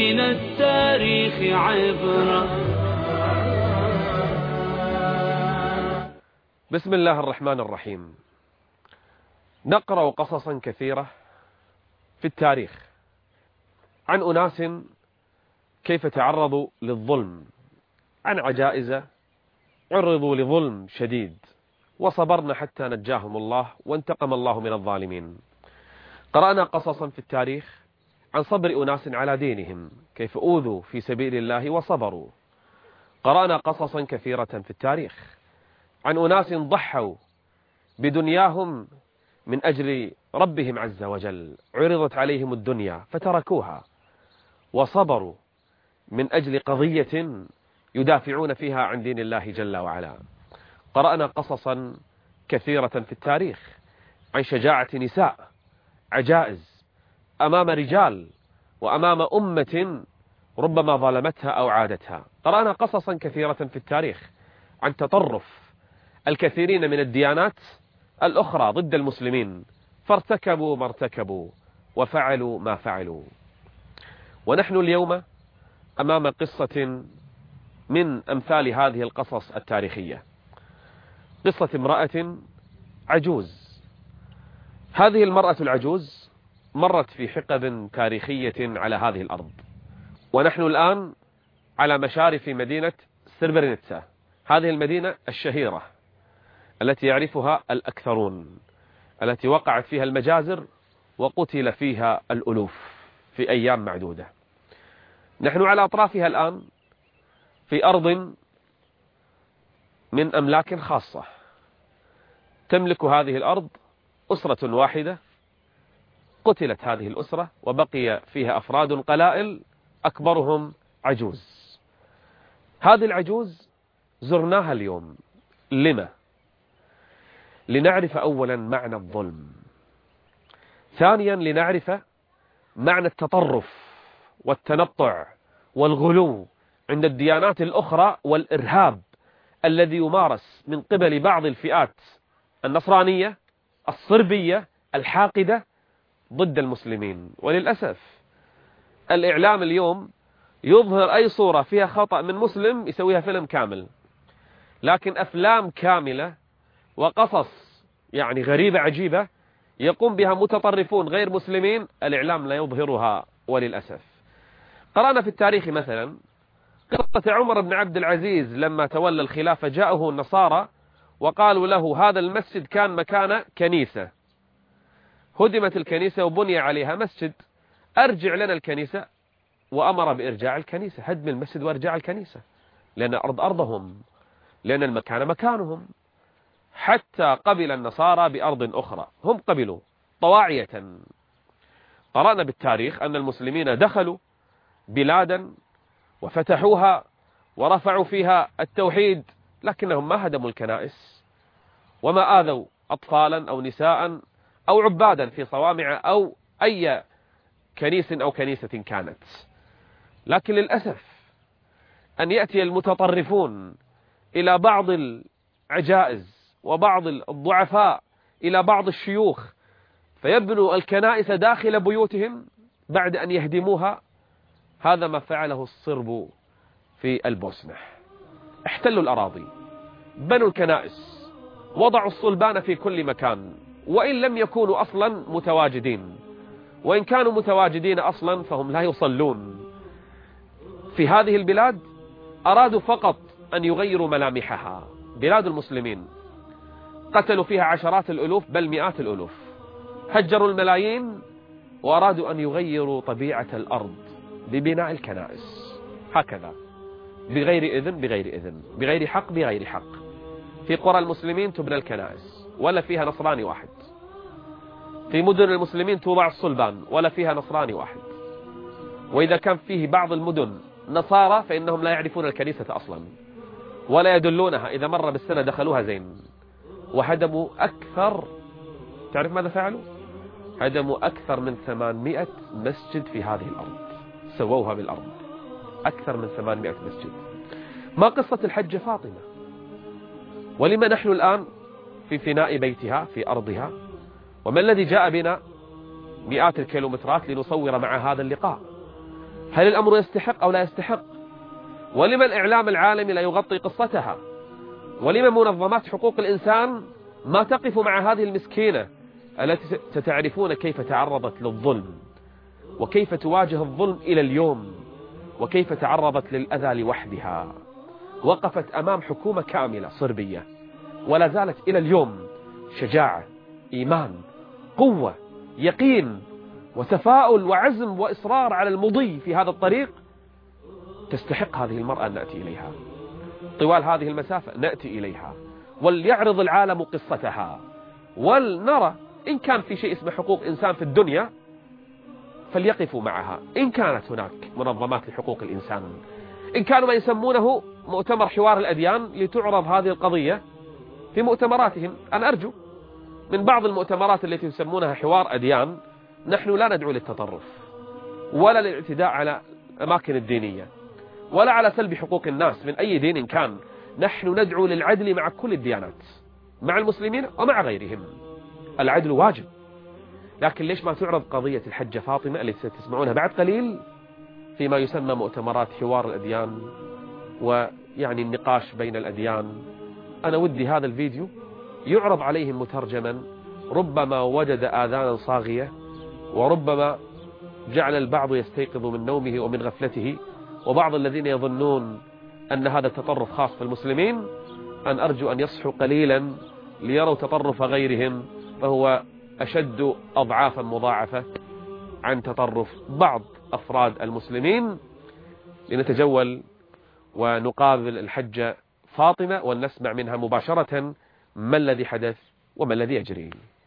من التاريخ عبرة. بسم الله الرحمن الرحيم. نقرأ قصصا كثيرة في التاريخ عن أناس كيف تعرضوا للظلم، عن عجائز عرضوا لظلم شديد وصبرنا حتى نجاهم الله وانتقم الله من الظالمين. قرأنا قصصا في التاريخ عن صبر أناس على دينهم، كيف أوذوا في سبيل الله وصبروا. قرأنا قصصا كثيرة في التاريخ عن أناس ضحوا بدنياهم من أجل ربهم عز وجل، عرضت عليهم الدنيا فتركوها وصبروا من أجل قضية يدافعون فيها عن دين الله جل وعلا. قرأنا قصصا كثيرة في التاريخ عن شجاعة نساء عجائز أمام رجال وأمام أمة ربما ظلمتها أو عادتها. قرأنا قصصا كثيرة في التاريخ عن تطرف الكثيرين من الديانات الأخرى ضد المسلمين، فارتكبوا ما ارتكبوا وفعلوا ما فعلوا. ونحن اليوم أمام قصة من أمثال هذه القصص التاريخية، قصة امرأة عجوز. هذه المرأة العجوز مرت في حقب تاريخية على هذه الأرض، ونحن الآن على مشارف مدينة سربرنيتسا، هذه المدينة الشهيرة التي يعرفها الأكثرون، التي وقعت فيها المجازر وقتل فيها الألوف في أيام معدودة. نحن على أطرافها الآن في أرض من أملاك خاصة، تملك هذه الأرض أسرة واحدة، قتلت هذه الأسرة وبقي فيها أفراد قلائل أكبرهم عجوز. هذه العجوز زرناها اليوم، لما؟ لنعرف أولا معنى الظلم، ثانيا لنعرف معنى التطرف والتنطع والغلو عند الديانات الأخرى والإرهاب الذي يمارس من قبل بعض الفئات النصرانية الصربية الحاقدة ضد المسلمين. وللأسف الإعلام اليوم يظهر أي صورة فيها خطأ من مسلم يسويها فيلم كامل، لكن أفلام كاملة وقصص يعني غريبة عجيبة يقوم بها متطرفون غير مسلمين، الإعلام لا يظهرها وللأسف. قرأنا في التاريخ مثلا قصة عمر بن عبد العزيز لما تولى الخلافة، جاءه النصارى وقالوا له هذا المسجد كان مكان كنيسة، هدمت الكنيسة وبني عليها مسجد، أرجع لنا الكنيسة. وأمر بإرجاع الكنيسة، هدم المسجد وارجاع الكنيسة، لأن الأرض أرضهم، لأن المكان مكانهم. حتى قبل النصارى بأرض أخرى، هم قبلوا طواعية. قرأنا بالتاريخ أن المسلمين دخلوا بلادا وفتحوها ورفعوا فيها التوحيد، لكنهم ما هدموا الكنائس وما آذوا أطفالا أو نساء أو عبادا في صوامع أو أي كنيس أو كنيسة كانت. لكن للأسف أن يأتي المتطرفون إلى بعض العجائز وبعض الضعفاء، إلى بعض الشيوخ، فيبنوا الكنائس داخل بيوتهم بعد أن يهدموها. هذا ما فعله الصرب في البوسنة، احتلوا الأراضي، بنوا الكنائس، وضعوا الصلبان في كل مكان، وإن لم يكونوا أصلا متواجدين، وإن كانوا متواجدين أصلا فهم لا يصلون في هذه البلاد. أرادوا فقط أن يغيروا ملامحها، بلاد المسلمين، قتلوا فيها عشرات الألوف بل مئات الألوف، هجروا الملايين، وأرادوا أن يغيروا طبيعة الأرض ببناء الكنائس هكذا، بغير إذن بغير إذن، بغير حق بغير حق. في قرى المسلمين تبنى الكنائس ولا فيها نصراني واحد، في مدن المسلمين توضع الصلبان ولا فيها نصراني واحد، وإذا كان فيه بعض المدن نصارى فإنهم لا يعرفون الكنيسة أصلا ولا يدلونها، إذا مر بالسنة دخلوها زين. وهدموا أكثر، تعرف ماذا فعلوا؟ هدموا أكثر من 800 مسجد في هذه الأرض، سووها بالأرض، أكثر من 800 مسجد. ما قصة الحجة فاطمة؟ ولما نحن الآن في فناء بيتها في أرضها؟ وما الذي جاء بنا مئات الكيلومترات لنصور مع هذا اللقاء؟ هل الأمر يستحق أو لا يستحق؟ ولما الإعلام العالمي لا يغطي قصتها؟ ولما منظمات حقوق الإنسان ما تقف مع هذه المسكينة التي ستعرفون كيف تعرضت للظلم وكيف تواجه الظلم إلى اليوم وكيف تعرضت للأذى لوحدها؟ وقفت أمام حكومة كاملة صربية ولا زالت إلى اليوم شجاعة، إيمان، قوة، يقين وتفاؤل وعزم وإصرار على المضي في هذا الطريق. تستحق هذه المرأة أن نأتي إليها طوال هذه المسافة، نأتي إليها وليعرض العالم قصتها ولنرى إن كان في شيء اسمه حقوق إنسان في الدنيا فليقفوا معها. إن كانت هناك منظمات لحقوق الإنسان، إن كانوا ما يسمونه مؤتمر حوار الأديان لتعرض هذه القضية في مؤتمراتهم. أنا أرجو من بعض المؤتمرات التي يسمونها حوار أديان، نحن لا ندعو للتطرف ولا للاعتداء على الأماكن الدينية ولا على سلب حقوق الناس من أي دين كان. نحن ندعو للعدل مع كل الديانات، مع المسلمين ومع غيرهم. العدل واجب، لكن ليش ما تعرض قضية الحجة فاطمة التي ستسمعونها بعد قليل فيما يسمى مؤتمرات حوار الأديان ويعني النقاش بين الأديان؟ أنا ودي هذا الفيديو يعرض عليهم مترجما، ربما وجد آذانا صاغية وربما جعل البعض يستيقظ من نومه ومن غفلته، وبعض الذين يظنون أن هذا التطرف خاص بالمسلمين أن أرجو أن يصحوا قليلا ليروا تطرف غيرهم، فهو أشد أضعافا مضاعفة عن تطرف بعض أفراد المسلمين. لنتجول ونقابل الحجة فاطمة ونسمع منها مباشرة ما الذي حدث وما الذي يجري.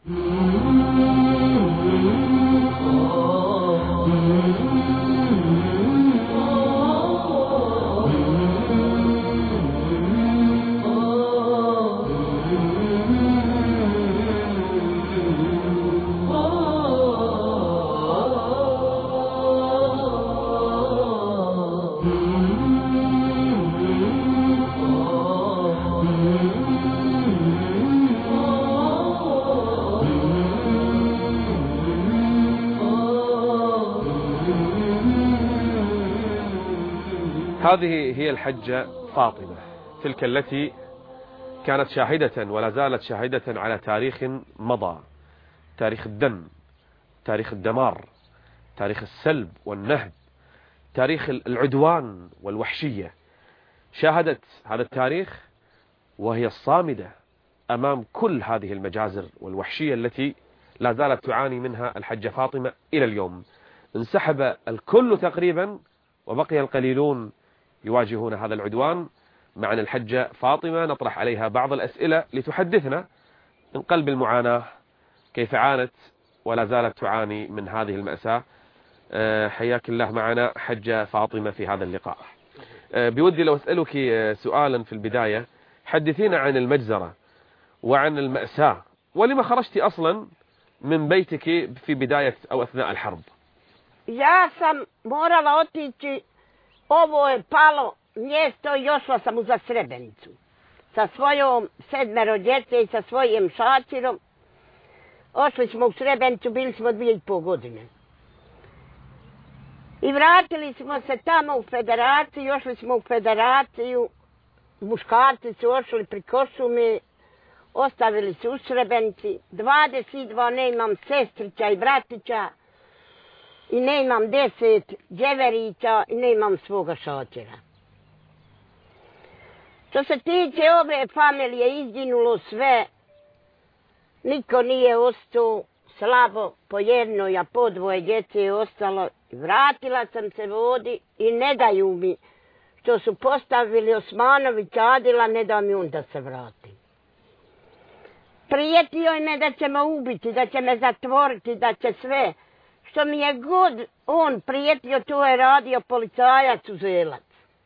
هذه هي الحجة فاطمة، تلك التي كانت شاهدة ولا زالت شاهدة على تاريخ مضى، تاريخ الدم، تاريخ الدمار، تاريخ السلب والنهب، تاريخ العدوان والوحشية. شاهدت هذا التاريخ وهي الصامدة أمام كل هذه المجازر والوحشية التي لا زالت تعاني منها الحجة فاطمة إلى اليوم. انسحب الكل تقريبا وبقي القليلون يواجهون هذا العدوان. معنا الحجة فاطمة نطرح عليها بعض الأسئلة لتحدثنا من قلب المعاناة كيف عانت ولا زالت تعاني من هذه المأساة. حياك الله معنا حجة فاطمة في هذا اللقاء. بودي لو أسألك سؤالا في البداية، حدثينا عن المجزرة وعن المأساة، ولما خرجتي أصلا من بيتك في بداية أو أثناء الحرب؟ Ja sam morala otići, ovo je palo mjesto i ošla sam uza Srebrenicu sa svojom 7 djece i sa svojim šačirom. Ošli smo u Srebrenicu, bili smo 2,5 godine. I vratili smo se tamo u federaciju, ošli smo u federaciju, muškarci su ošli pri Košumi, ostavili se u Srebrenici, 22 ne imam sestrića i bratića, i ne imam 10 djeverića i ne imam svoga šačera. Što se tiče ove familije, izginulo sve, niko nije ostao, slabo po jednoj, a po 2 djece je ostalo. Vratila sam se vodi i ne daju mi, što su postavili Osmanović Adila, ne da mi on da se vratim. Prijetio je me da će me ubiti, da će me zatvoriti, da će sve. Što mi je god on prijetio, to je radio policajac Uzelac.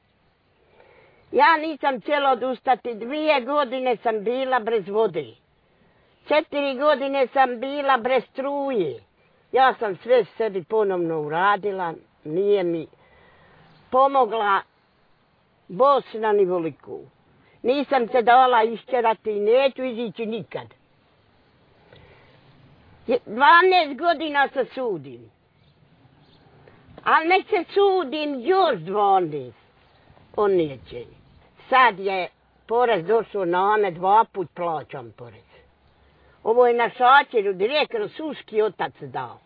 Ja nisam htjela odustati, 2 godine sam bila bez vode. 4 godine sam bila bez struje. Ja sam sve sebi ponovno uradila, nije mi pomogla Bosna ni voliku. Nisam se dala išćerati i neću izići nikad. 12 godina se sudim. Ali nek se sudim još 12. On neće. Sad je porez došao na ame, 2 put plaćam porez. Ovo je na šačeru direktno suški otac dao.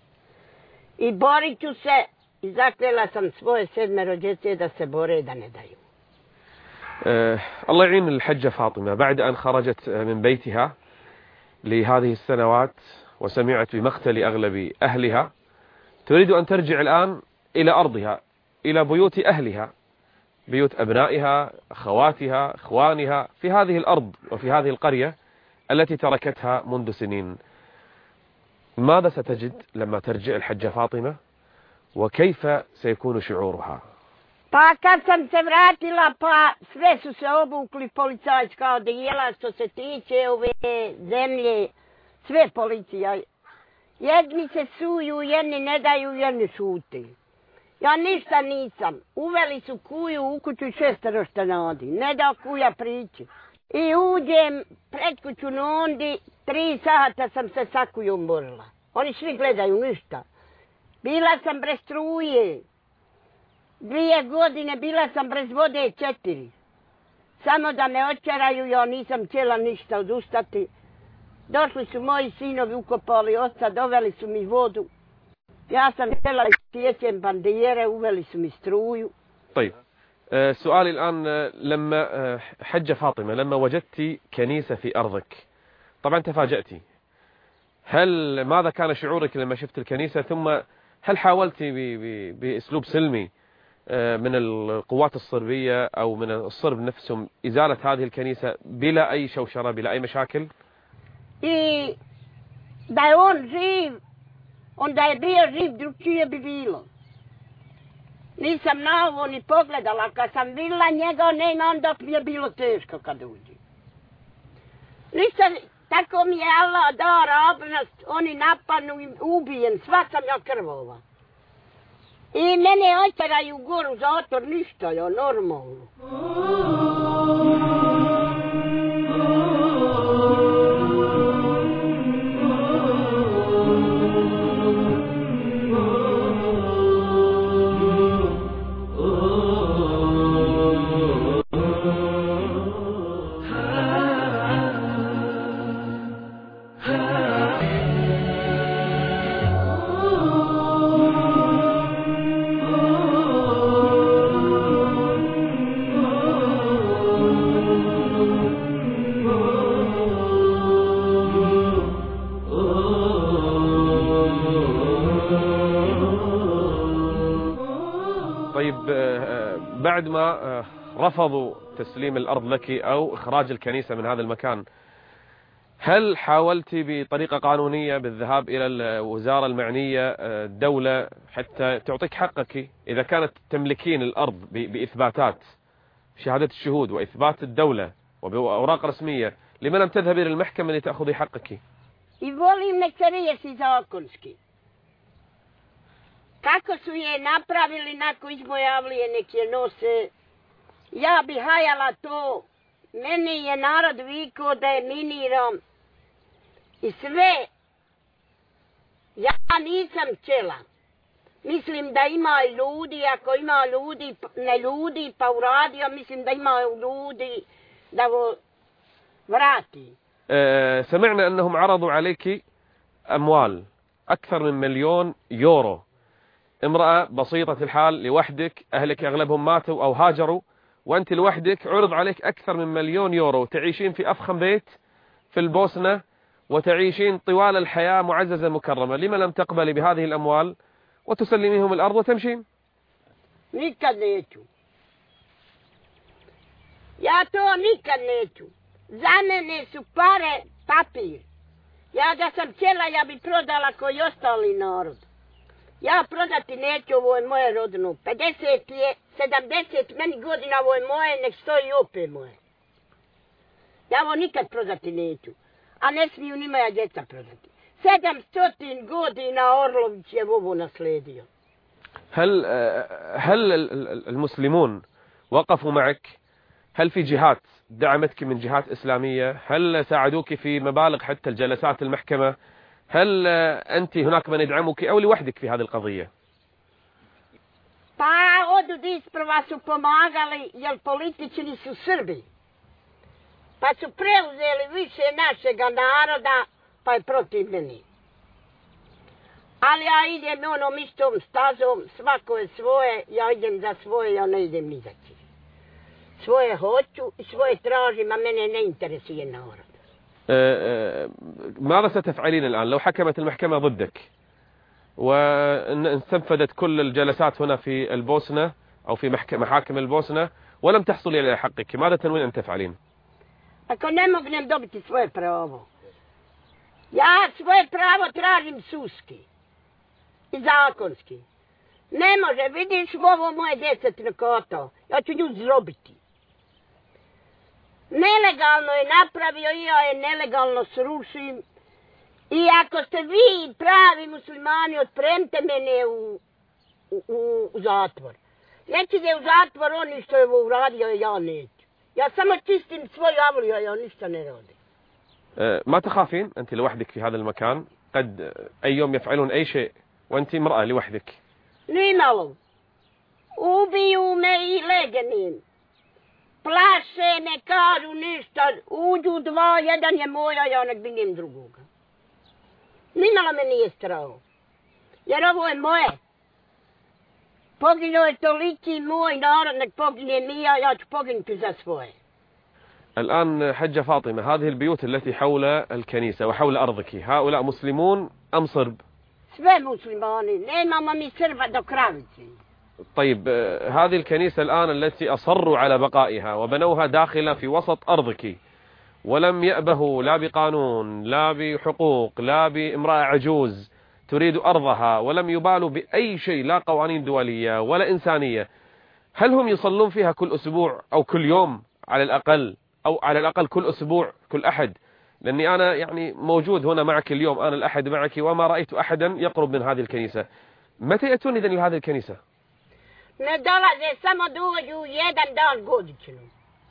I borit ću se i zakljela sam svoje 7 djece da se bore da ne daju. الله يعين الحجة فاطمة بعد أن خرجت من بيتها لهذه السنوات وسمعت بمقتل أغلب أهلها تريد أن ترجع الآن إلى أرضها إلى بيوت أهلها بيوت أبنائها أخواتها إخوانها في هذه الأرض وفي هذه القرية التي تركتها منذ سنين. ماذا ستجد لما ترجع الحجة فاطمة وكيف سيكون شعورها؟ Pa kad sam se vratila, pa sve su se obukli policajska odijela što se tiče ove zemlje, sve policija. Jedni se suju, jedni ne daju, jedni šuti. Ja ništa nisam. Uveli su kuju u kuću i 6 što nadi. Ne da kuja prići. I uđem pred kuću nondi, 3 sata sam se sa kujom borila. Oni svi gledaju ništa. Bila sam bez struje. 2 godine bila sam bez vode 4. Samo da me očaraju, ja nisam htjela ništa odustati. Došli su moji sinovi, ukopali oca, doveli su mi vodu. Ja sam htjela sjećem bandijere, uveli su mi struju. طيب سؤالي الآن لما حجة فاطمة لما وجدت كنيسة في أرضك طبعا تفاجأتي ماذا كان شعورك لما شفت الكنيسة ثم هل حاولت بأسلوب سلمي من القوات الصربية أو من الصرب نفسهم إزالة هذه الكنيسة بلا أي شوشرة بلا أي مشاكل؟ I da je on živ, onda je bio živ, drugčije bi bilo. Nisam na ovo ni pogledala, kad sam vidjela njega, ne, onda mi je bilo teško kad uđi. Nisam, tako mi je Allah dao hrabrost, oni napadnu i ubijem, sva sam ja krvova. I mene očaraju u goru zatvor, ništa, ja normalno. بعد ما رفضوا تسليم الأرض لك أو إخراج الكنيسة من هذا المكان هل حاولت بطريقة قانونية بالذهاب إلى الوزارة المعنية الدولة حتى تعطيك حقك إذا كانت تملكين الأرض بإثباتات شهادة الشهود وإثبات الدولة وبأوراق رسمية لما لم تذهبي إلى المحكمة لتأخذي حقك؟ I volim nek se riješi zakonski. Kako su je napravili nakon izmojavlije nek je nose, ja bi hajala to, meni je narod vikao da je miniram i sve, ja nisam htjela. Mislim da ima ljudi, ako ima ljudi, ne ljudi pa uradio, mislim da ima ljudi da go vrati. سمعنا أنهم عرضوا عليك أموال أكثر من 1,000,000 يورو امرأة بسيطة الحال لوحدك أهلك أغلبهم ماتوا أو هاجروا وأنت لوحدك عرض عليك أكثر من 1,000,000 يورو تعيشين في أفخم بيت في البوسنة وتعيشين طوال الحياة معززة مكرمة لما لم تقبلي بهذه الأموال وتسلميهم الأرض وتمشين؟ Nikad neću. Ja to nikad neću. Za mene su pare papir. Ja da sam htjela, ja bi prodala koji ostali narod. Ja prodati neću, ovo je moje rodno. 50 je, 70 meni godina, ovo je moje, nek stoji opet moje. Ja ovo nikad prodati neću. A ne smiju ni moja djeca prodati. 700 godina Orlović je ovo nasledio. هل المسلمون وقفوا معك؟ هل في جهات دعمتك من جهات إسلامية؟ هل ساعدوك في مبالغ حتى الجلسات المحكمة؟ هل أنت هناك من يدعمك أو لوحدك في هذه القضية؟ Pa od isprava su pomagali, jer politični su Srbi. Pa su preuzeli više našega naroda, pa je protiv meni. Ali ja idem onom istom stazom, svako je svoje, ja idem za svoje, ja ne idem ni za čije. Svoje hoću i svoje tražim, a mene ne interesuje narod. ماذا ستفعلين الآن لو حكمت المحكمة ضدك واستنفذت كل الجلسات هنا في البوسنة أو في محاكم البوسنة ولم تحصلي إلى حقك، ماذا تنوين أن تفعلين؟ Ako ne mognem dobiti svoje pravo, ja svoje pravo tražim sudski i zakonski. Ne može, vidiš ovo moje desetno koto, ja ću nju zrobiti. Nelegalno je napravio i ja je nelegalno srušim. I ako ste vi pravi muslimani, otpremte mene u zatvor. Neće da je u zatvor oni što je ovo uradio, ja neću. Ja samo čistim svoj avliju, ja ništa ne radim. ما تخافين أنت لوحدك في هذا المكان؟ قد أي يوم يفعلون أي شيء وأنت امرأة لوحدك. Nimalo. Ubiju me i legenim. Plaše, ne kažu ništa. Uđu dva, jedan je moja, ja nek binim drugoga. Nimalo me nije strao. Jer ovo je moje. Poginuo je toliki moj narod, nek pogine mi, ja ću poginuti za svoje. الآن حجة فاطمة، هذه البيوت التي حول الكنيسة وحول أرضك هؤلاء مسلمون أم صرب؟ Sve muslimani, nemamo mi Srba do kravici. طيب هذه الكنيسة الآن التي أصروا على بقائها وبنوها داخلة في وسط أرضك ولم يأبهوا لا بقانون لا بحقوق لا بامرأة عجوز تريد أرضها ولم يبالوا بأي شيء، لا قوانين دولية ولا إنسانية، هل هم يصلون فيها كل أسبوع أو كل يوم على الأقل، أو على الأقل كل أسبوع كل أحد؟ لأني أنا يعني موجود هنا معك اليوم، أنا الأحد معك وما رأيت أحدا يقرب من هذه الكنيسة. متى يأتون إذن لهذه الكنيسة؟ Ne dolaze, samo dođu jedan dan godično.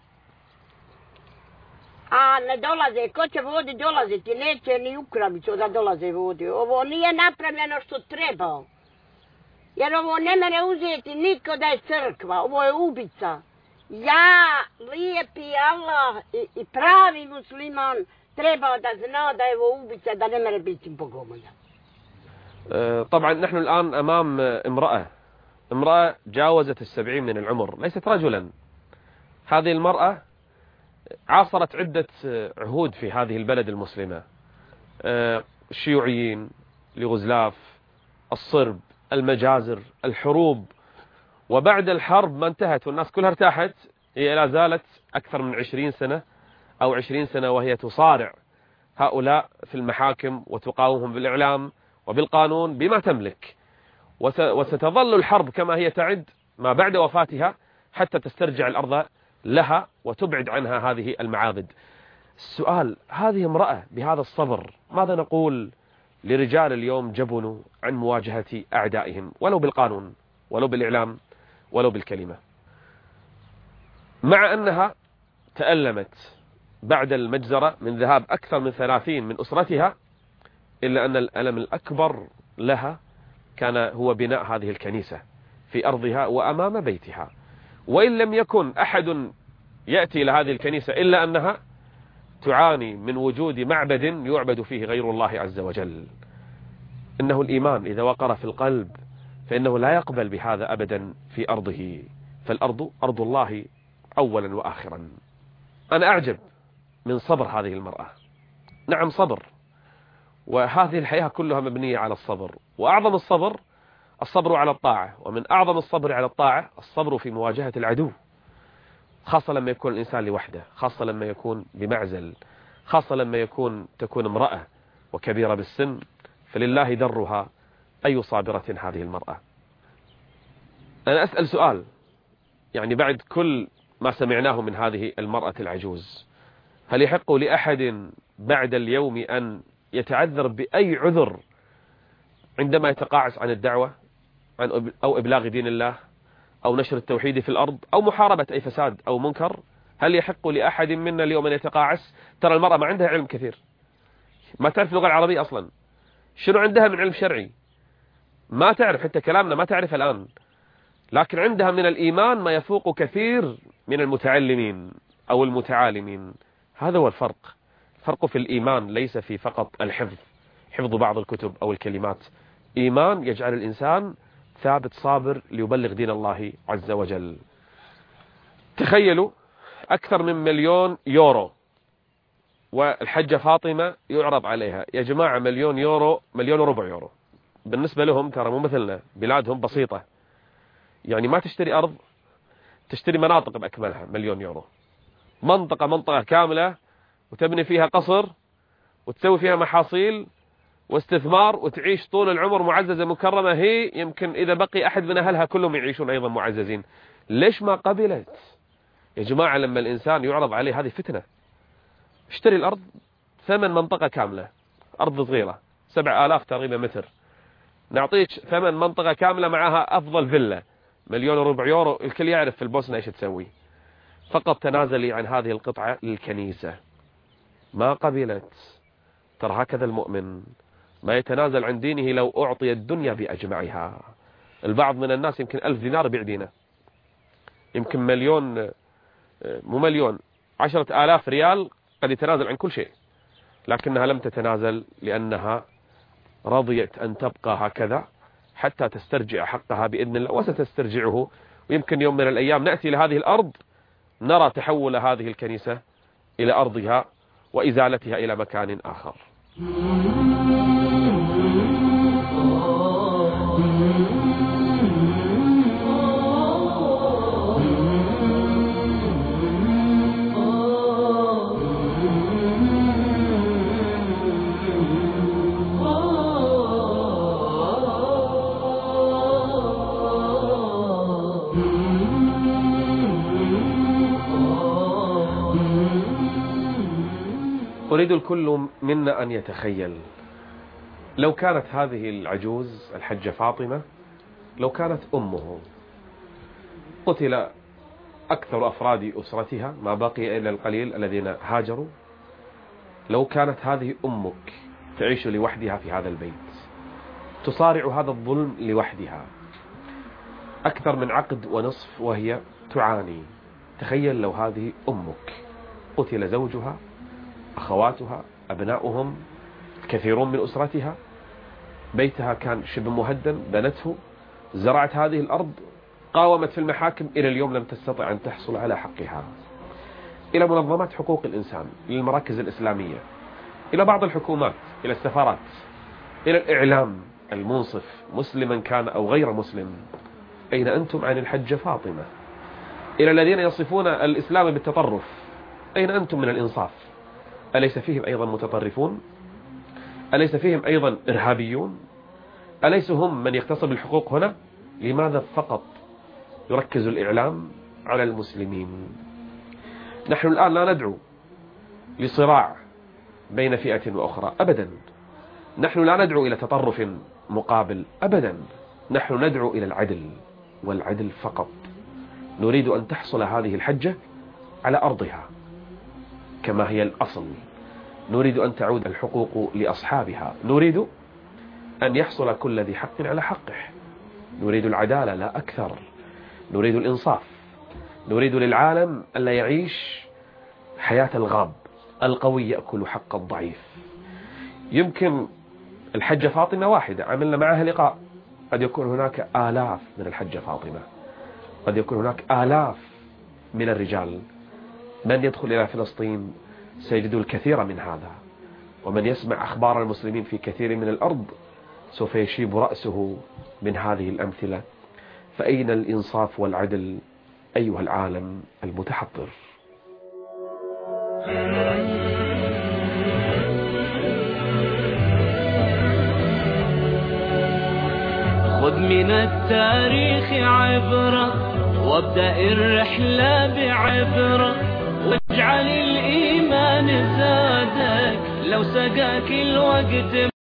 A ne dolaze, ko će vodi dolaziti, neće ni Ukrabiću da dolaze vodi. Ovo nije napravljeno što treba. Jer ovo ne mere uzeti niko da je crkva, ovo je ubica. Ja, lijepi Allah i pravi musliman, treba da zna da je ovo ubica, da ne mere biti bogomolja. طبعا نحن الآن أمام امرأة جاوزت 70 من العمر، ليست رجلا. هذه المرأة عاصرت عدة عهود في هذه البلد المسلمة، الشيوعيين، اليوغوسلاف، الصرب، المجازر، الحروب، وبعد الحرب ما انتهت والناس كلها ارتاحت، هي لا زالت أكثر من 20 سنة أو 20 سنة وهي تصارع هؤلاء في المحاكم وتقاومهم بالإعلام وبالقانون بما تملك، وستظل الحرب كما هي تعد ما بعد وفاتها حتى تسترجع الأرض لها وتبعد عنها هذه المعابد. السؤال، هذه امرأة بهذا الصبر، ماذا نقول لرجال اليوم جبنوا عن مواجهة أعدائهم ولو بالقانون ولو بالإعلام ولو بالكلمة؟ مع أنها تألمت بعد المجزرة من ذهاب أكثر من 30 من أسرتها، إلا أن الألم الأكبر لها كان هو بناء هذه الكنيسة في أرضها وأمام بيتها. وإن لم يكن أحد يأتي إلى هذه الكنيسة إلا أنها تعاني من وجود معبد يعبد فيه غير الله عز وجل. إنه الإيمان إذا وقر في القلب فإنه لا يقبل بهذا أبدا في أرضه، فالأرض أرض الله أولا وآخرا. أنا أعجب من صبر هذه المرأة، نعم صبر، وهذه الحياة كلها مبنية على الصبر، وأعظم الصبر على الطاعة، ومن أعظم الصبر على الطاعة الصبر في مواجهة العدو، خاصة لما يكون الإنسان لوحده، خاصة لما يكون بمعزل، خاصة لما تكون امرأة وكبيرة بالسن، فلله درها أي صابرة هذه المرأة. أنا أسأل سؤال، يعني بعد كل ما سمعناه من هذه المرأة العجوز، هل يحق لأحد بعد اليوم أن يتعذر بأي عذر عندما يتقاعس عن الدعوة أو إبلاغ دين الله أو نشر التوحيد في الأرض أو محاربة أي فساد أو منكر؟ هل يحق لأحد منا اليوم أن يتقاعس؟ ترى المرأة ما عندها علم كثير، ما تعرف اللغة العربية أصلا، شنو عندها من علم شرعي؟ ما تعرف حتى كلامنا، ما تعرف الآن. لكن عندها من الإيمان ما يفوق كثير من المتعلمين أو المتعالمين. هذا هو الفرق. الفرق في الإيمان ليس في فقط الحفظ، حفظ بعض الكتب أو الكلمات. إيمان يجعل الإنسان ثابت صابر ليبلغ دين الله عز وجل. تخيلوا أكثر من 1,000,000 يورو والحجة فاطمة يعرض عليها. يا جماعة 1,000,000 يورو 1,000,000 وربع يورو بالنسبة لهم ترى مو مثلنا، بلادهم بسيطة. يعني ما تشتري أرض، تشتري مناطق بأكملها 1,000,000 يورو. منطقة كاملة وتبني فيها قصر وتسوي فيها محاصيل واستثمار وتعيش طول العمر معززة مكرمة. هي يمكن إذا بقي أحد من أهلها كلهم يعيشون أيضا معززين. ليش ما قبلت؟ يا جماعة لما الإنسان يعرض عليه هذه فتنة. اشتري الأرض، ثمن منطقة كاملة، أرض صغيرة 7,000 تقريبا متر، نعطيك ثمن منطقة كاملة معها أفضل فيلا 1,000,000 وربع يورو. الكل يعرف في البوسنة إيش تسوي. فقط تنازلي عن هذه القطعة للكنيسة. ما قبلت. ترى هكذا المؤمن ما يتنازل عن دينه لو أعطي الدنيا بأجمعها. البعض من الناس يمكن 1000 دينار يبيع دينه، يمكن 1,000,000 مو 1,000,000 10,000 ريال قد يتنازل عن كل شيء، لكنها لم تتنازل لأنها رضيت أن تبقى هكذا حتى تسترجع حقها بإذن الله، وستسترجعه. ويمكن يوم من الأيام نأتي لهذه الأرض نرى تحول هذه الكنيسة إلى أرضها وإزالتها إلى مكان آخر. أريد الكل منا أن يتخيل لو كانت هذه العجوز الحجة فاطمة، لو كانت أمه، قتل أكثر أفراد أسرتها، ما بقي إلا القليل الذين هاجروا. لو كانت هذه أمك تعيش لوحدها في هذا البيت، تصارع هذا الظلم لوحدها أكثر من عقد ونصف وهي تعاني. تخيل لو هذه أمك قتل زوجها، أخواتها، أبناؤهم، كثيرون من أسرتها، بيتها كان شبه مهدم، بنته، زرعت هذه الأرض، قاومت في المحاكم، إلى اليوم لم تستطع أن تحصل على حقها. إلى منظمات حقوق الإنسان، إلى المراكز الإسلامية، إلى بعض الحكومات، إلى السفارات، إلى الإعلام المنصف مسلما كان أو غير مسلم. أين أنتم عن الحجة فاطمة؟ إلى الذين يصفون الإسلام بالتطرف، أين أنتم من الإنصاف؟ أليس فيهم أيضا متطرفون؟ أليس فيهم أيضا إرهابيون؟ أليس هم من يغتصب الحقوق هنا؟ لماذا فقط يركز الإعلام على المسلمين؟ نحن الآن لا ندعو لصراع بين فئة وأخرى أبدا، نحن لا ندعو إلى تطرف مقابل أبدا، نحن ندعو إلى العدل والعدل فقط. نريد أن تحصل هذه الحجة على أرضها كما هي الأصل، نريد أن تعود الحقوق لأصحابها، نريد أن يحصل كل ذي حق على حقه، نريد العدالة لا أكثر، نريد الإنصاف، نريد للعالم ألا يعيش حياة الغاب، القوي يأكل حق الضعيف. يمكن الحجة فاطمة واحدة عملنا معها لقاء، قد يكون هناك آلاف من الحجة فاطمة، قد يكون هناك آلاف من الرجال. من يدخل إلى فلسطين سيجد الكثير من هذا، ومن يسمع أخبار المسلمين في كثير من الأرض سوف يشيب رأسه من هذه الأمثلة. فأين الإنصاف والعدل أيها العالم المتحضر؟ خذ من التاريخ عبرة وابدأ الرحلة بعبرة، واجعل الإيمان زادك لو سقاك الوقت.